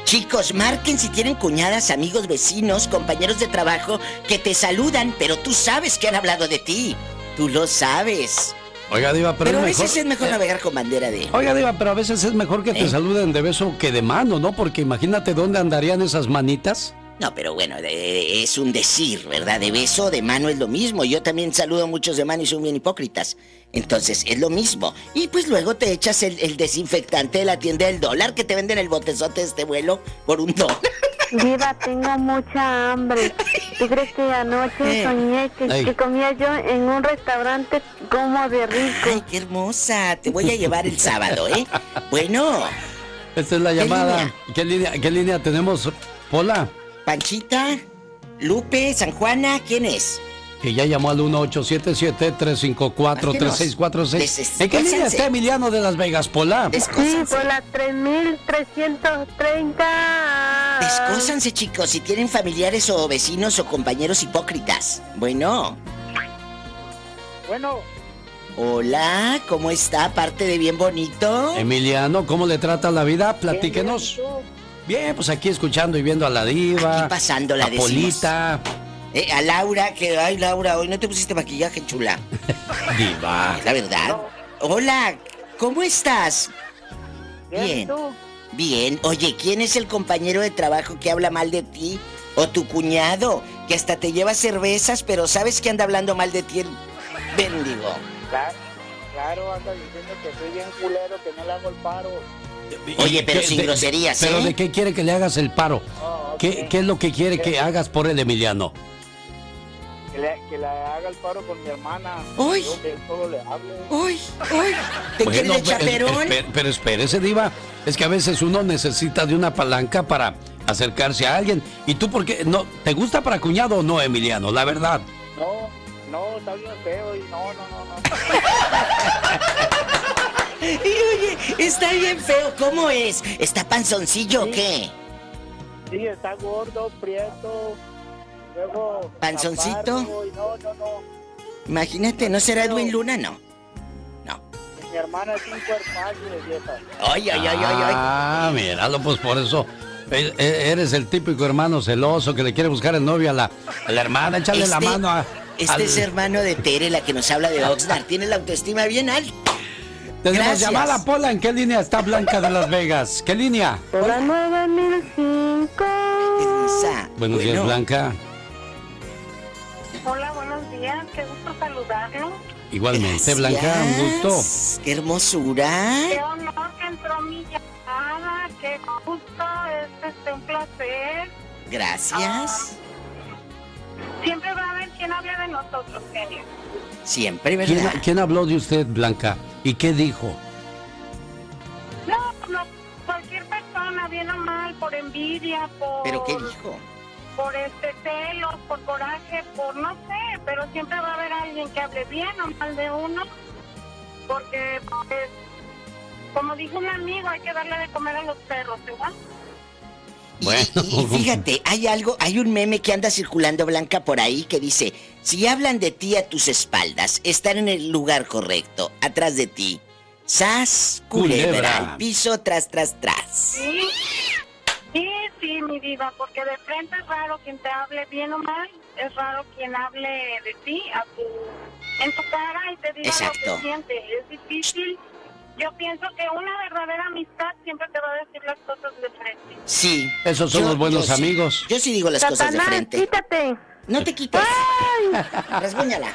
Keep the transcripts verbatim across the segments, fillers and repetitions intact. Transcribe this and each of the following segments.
Chicos, marquen si tienen cuñadas, amigos, vecinos, compañeros de trabajo que te saludan, pero tú sabes que han hablado de ti. Tú lo sabes. Oiga, Diva, pero, pero es a mejor... veces es mejor navegar con bandera de... Oiga, Diva, pero a veces es mejor que te ¿Eh? saluden de beso que de mano, ¿no? Porque imagínate dónde andarían esas manitas. No, pero bueno, de, es un decir, ¿verdad? De beso, de mano es lo mismo. Yo también saludo a muchos de mano y son bien hipócritas. Entonces, es lo mismo. Y pues luego te echas el, el desinfectante de la tienda del dólar, que te venden el botezote de este vuelo por un dólar. Diva, tengo mucha hambre. ¿Tú crees que anoche Eh. soñé que, que comía yo en un restaurante como de rico? Ay, qué hermosa. Te voy a llevar el sábado, ¿eh? Bueno. Esta es la llamada. ¿Qué línea, qué línea tenemos, Pola? Panchita, Lupe, San Juana, ¿quién es? Que ya llamó al uno ocho siete siete, tres cinco cuatro, tres seis cuatro seis. ¿En qué línea está Emiliano de Las Vegas, Pola? Sí, por la tres mil trescientos treinta. Descósanse, chicos, si tienen familiares o vecinos o compañeros hipócritas. Bueno. Bueno. Hola, ¿cómo está? Aparte de bien bonito. Emiliano, ¿cómo le trata la vida? Platíquenos. Bien, pues aquí escuchando y viendo a la Diva. Aquí pasándola, a Polita. Eh, a Laura, que... Ay, Laura, hoy no te pusiste maquillaje, chula. Diva. La verdad. No. Hola, ¿cómo estás? Bien. Bien. ¿Tú? Bien. Oye, ¿quién es el compañero de trabajo que habla mal de ti? ¿O tu cuñado? Que hasta te lleva cervezas, pero sabes que anda hablando mal de ti el bendigo. Claro, claro, anda diciendo que soy bien culero, que no le hago el paro. Oye, pero sin de, groserías, de, ¿eh? ¿Pero de qué quiere que le hagas el paro? Oh, okay. ¿Qué, ¿Qué es lo que quiere ¿Qué? que hagas por el Emiliano? Que le, que le haga el paro con mi hermana. ¡Uy! Yo que solo le hable. ¡Uy! ¡Uy! ¿Te bueno, quieres de chaperón? Pero, pero espérese, Diva. Es que a veces uno necesita de una palanca para acercarse a alguien. ¿Y tú por qué? No, ¿te gusta para cuñado o no, Emiliano? La verdad. No, no, está bien feo y no, no, no, no. Y oye, está bien feo, ¿cómo es? ¿Está panzoncillo o qué? Sí, está gordo, prieto, luego... ¿Panzoncito? Y no, no, no. Imagínate, ¿no será Edwin Luna? No. No. Mi hermana es un cuerpazo de vieja. Ay, ay, ay, ay, ay. Ah, míralo, pues por eso... Eres el típico hermano celoso que le quiere buscar el novio a la, a la hermana. Échale este, la mano a... Este al... es hermano de Tere, la que nos habla de Oxnard. Tiene la autoestima bien alta. Tenemos Gracias. llamada, Pola. ¿En qué línea está Blanca de Las Vegas? ¿Qué línea? Por la nueve mil cinco. Qué risa. Buenos bueno. días, Blanca. Hola, buenos días. Qué gusto saludarlo. Igualmente, Gracias. Blanca, un gusto. Qué hermosura. Qué honor que entró mi llamada. Qué gusto. Es este, un placer. Gracias. Siempre va a haber quien hable de nosotros, genio. Siempre, ¿Quién, ¿verdad? ¿Quién habló de usted, Blanca? ¿Y qué dijo? No, no, cualquier persona, bien o mal, por envidia, por... ¿Pero qué dijo? Por este celos, por coraje, por no sé, pero siempre va a haber alguien que hable bien o mal de uno, porque, pues, como dijo un amigo, hay que darle de comer a los perros, ¿verdad? Y, Bueno. y, y fíjate, hay algo, hay un meme que anda circulando, Blanca, por ahí que dice: si hablan de ti a tus espaldas, están en el lugar correcto, atrás de ti. Sas, culebra, Culebra. al piso, tras, tras, tras. Sí, sí, sí, mi diva, porque de frente es raro quien te hable bien o mal, es raro quien hable de ti a tu, en tu cara y te diga Exacto. lo que siente. Es difícil. Yo pienso que una verdadera amistad siempre te va a decir las cosas de frente. Sí. Esos son Yo- los buenos yo sí. amigos. Yo sí digo las cosas de Satanás, frente. quítate. No te quites. Rasguñala.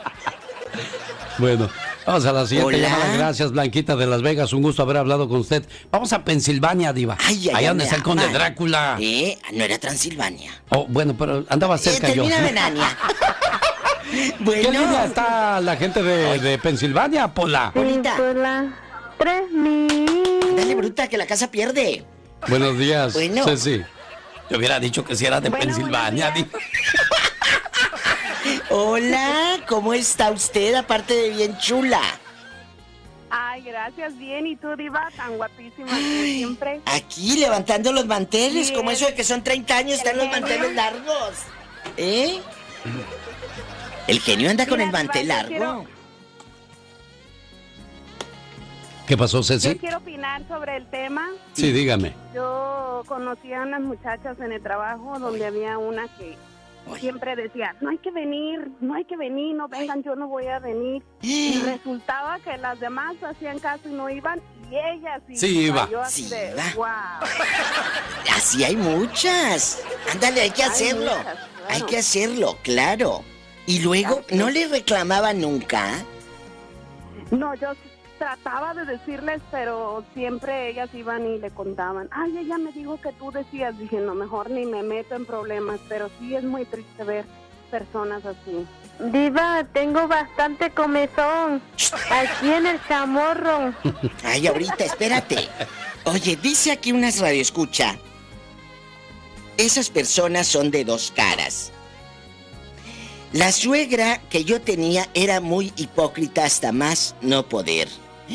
Bueno, vamos a la siguiente Hola. llamada. Gracias, Blanquita de Las Vegas. Un gusto haber hablado con usted. Vamos a Pensilvania, Diva. Ay, ay, Allá ay, donde me está el conde aman. Drácula. Eh, no era Transilvania. Oh, bueno, pero andaba cerca eh, yo. termina Benania. ¿Qué Bueno. línea está la gente de, de Pensilvania, Pola? Bonita. Sí, por la tres mil. Dale, bruta, que la casa pierde. Buenos días, Bueno. Ceci. Te hubiera dicho que si era de Bueno, Pensilvania. buenos Diva. Hola, ¿cómo está usted? Aparte de bien chula. Ay, gracias, bien. ¿Y tú, diva? Tan guapísima como siempre. Aquí levantando los manteles, Sí, como eso de que son treinta años, están los manteles largos. ¿Eh? El genio anda con Mira, el mantel Diva, yo largo. quiero- ¿Qué pasó, Ceci? Yo quiero opinar sobre el tema. Sí, dígame. Yo conocí a unas muchachas en el trabajo donde había una que siempre decía, no hay que venir, no hay que venir, no vengan, yo no voy a venir. Y resultaba que las demás hacían caso y no iban, y ella sí, sí iba. Yo así sí de, iba. wow. Así hay muchas. Ándale, hay que Hay hacerlo. muchas, claro. Hay que hacerlo, claro. Y luego, ¿no le reclamaba nunca? No, yo trataba de decirles, pero siempre ellas iban y le contaban. Ay, ella me dijo que tú decías. Dije, no, mejor ni me meto en problemas, pero sí es muy triste ver personas así. Diva, tengo bastante comezón aquí en el chamorro. Ay, ahorita, espérate. Oye, dice aquí unas radioescucha. Esas personas son de dos caras. La suegra que yo tenía era muy hipócrita hasta más no poder.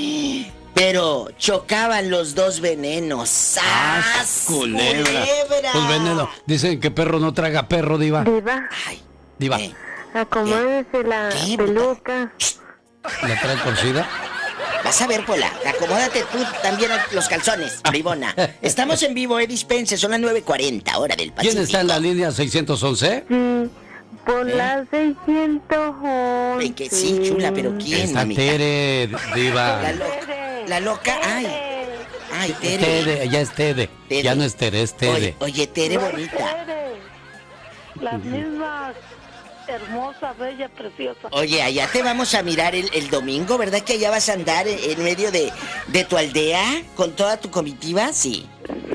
Pero chocaban los dos venenos. ¡Sas! Culebra. ¡Culebra! Pues veneno. Dicen que perro no traga perro, Diva. Diva, Ay, Diva, ¿qué? acomódese la ¿Qué? peluca. ¿la trae torcida? Vas a ver, Pola, acomódate tú también los calzones, bribona. Estamos en vivo, eh, dispense, son las nueve cuarenta, hora del Pacífico. ¿Quién está en la línea seiscientos once? Sí, por ¿Eh? la seiscientos once. Ven que sí, chula, pero ¿quién, Está mamita? Tere, Diva. La loca, la loca, ay, ay, Tere. Tere, ya es Tere. Tere. Ya no es Tere, es Tere. Oye, oye, Tere bonita. Las mismas, hermosa, bella, preciosa. Oye, allá te vamos a mirar el, el domingo, ¿verdad que allá vas a andar en, en medio de, de tu aldea con toda tu comitiva? Sí.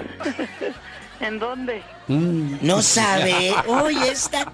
¿En dónde? Mm. No sabe, hoy está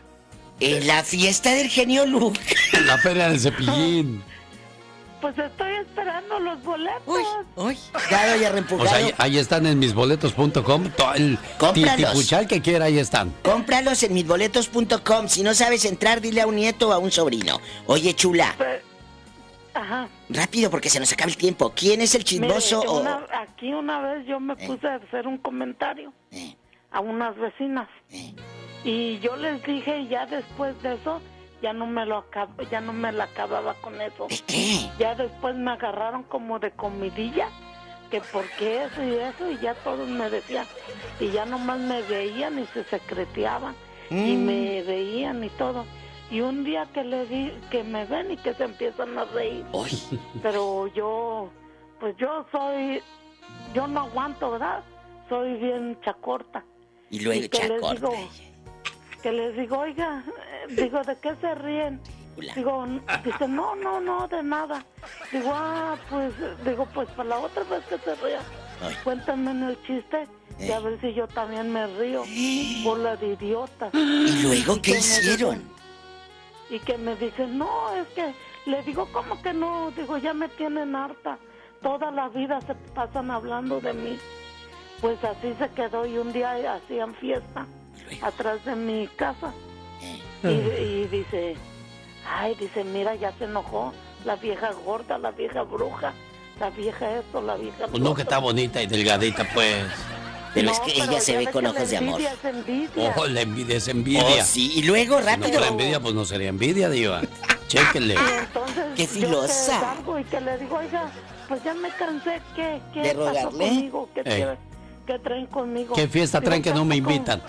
en la fiesta del genio Lucas. La feria del Cepillín. Pues estoy esperando los boletos. Uy, uy, dado y arrempujado. O sea, ahí, ahí están en misboletos punto com. Todo el Cómpralos. titipuchal que quiera, ahí están. Cómpralos en misboletos punto com. Si no sabes entrar, dile a un nieto o a un sobrino. Oye, chula, Pe- Ajá. rápido porque se nos acaba el tiempo. ¿Quién es el chismoso? Mire, o- una- aquí una vez yo me puse a hacer un comentario Eh, a unas vecinas eh. y yo les dije, y ya después de eso ya no me lo acab- ya no me la acababa con eso. ¿De qué? Ya después me agarraron como de comidilla, que por qué eso y eso, y ya todos me decían, y ya nomás me veían y se secreteaban, y Mm. me veían y todo. Y un día que le di, que me ven y que se empiezan a reír, Uy, pero yo, pues yo soy, yo no aguanto, ¿verdad? Soy bien chacorta. y luego ¿Y qué les chacorta. digo? Que les digo, oiga, eh, digo, ¿de qué se ríen? Chula. Digo, n- dice, no, no, no, de nada. Digo, ah, pues, digo, pues para la otra vez que se ría, Ay. cuéntame en el chiste y a Eh. ver si yo también me río, bola de idiota. ¿Y luego qué que me hicieron? dicen- Y que me dicen, no, es que, le digo, ¿cómo que no? Digo, ya me tienen harta. Toda la vida se pasan hablando de mí. Pues así se quedó y un día hacían fiesta atrás de mi casa. Y, y dice, ay, dice, mira, ya se enojó la vieja gorda, la vieja bruja, la vieja esto, la vieja... Pues no, que está lo otro". bonita y delgadita, pues. Pero No, es que pero ella se ya ve ves con que ojos la de amor. envidia es envidia. Ojo, la envidia es envidia. Oh, sí, y luego Si no rápido. fuera envidia, pues no sería envidia, Diva. Chéquenle. Y entonces Qué yo filosa. que salgo y que le digo, oiga, pues ya me cansé, ¿qué, qué De pasó rogarle. conmigo? ¿Qué, Ey. tiene- qué traen conmigo? ¿Qué fiesta Digo, traen que no me tampoco- invitan?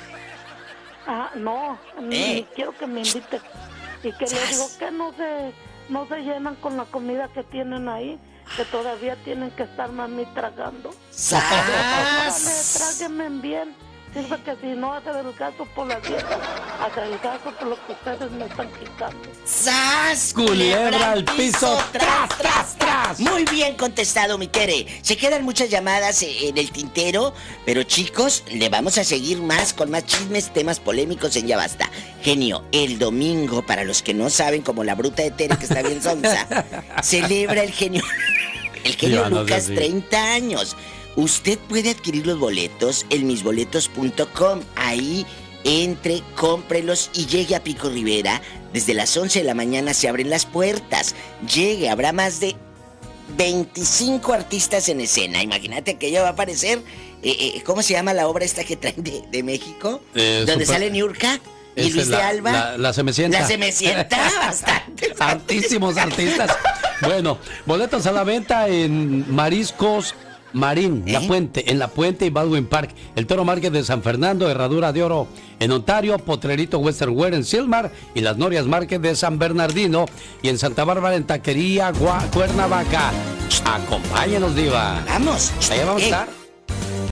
Ah, no, ni Eh. quiero que me invite. Y que le ¡Sas! digo que no se, no se llenan con la comida que tienen ahí, que todavía tienen que estarme a mí tragando. Órale, ¡Sas! tráguenme bien. Sirve que si no adelgazo por la dieta, adelgazo por lo que ustedes me están quitando. ¡Sas! Culebra al piso, ¡Tras, tras, tras! Muy bien contestado, mi Tere. Se quedan muchas llamadas eh, en el tintero, pero chicos, le vamos a seguir más con más chismes, temas polémicos en Ya Basta. Genio, el domingo, para los que no saben, como la bruta de Tere, que está bien sonsa, celebra el genio... El genio Diva, no sea Lucas, así. treinta años. Usted puede adquirir los boletos en misboletos punto com. Ahí entre, cómprelos y llegue a Pico Rivera. Desde las once de la mañana se abren las puertas. Llegue, habrá más de veinticinco artistas en escena. Imagínate que ya va a aparecer. Eh, eh, ¿Cómo se llama la obra esta que traen de, de México? Eh, Donde super- sale Niurka y Esa Luis es de la- Alba. La, la semecienta. La semecienta, bastante. Artísimos artistas. Bueno, boletos a la venta en Mariscos Marín, ¿Eh? La Puente, en La Puente y Baldwin Park, el Toro Market de San Fernando, Herradura de Oro en Ontario, Potrerito Western Wear en Silmar y Las Norias Market de San Bernardino y en Santa Bárbara en Taquería Gua- Cuernavaca. Acompáñenos, Diva. Vamos. Allá vamos a Eh, estar.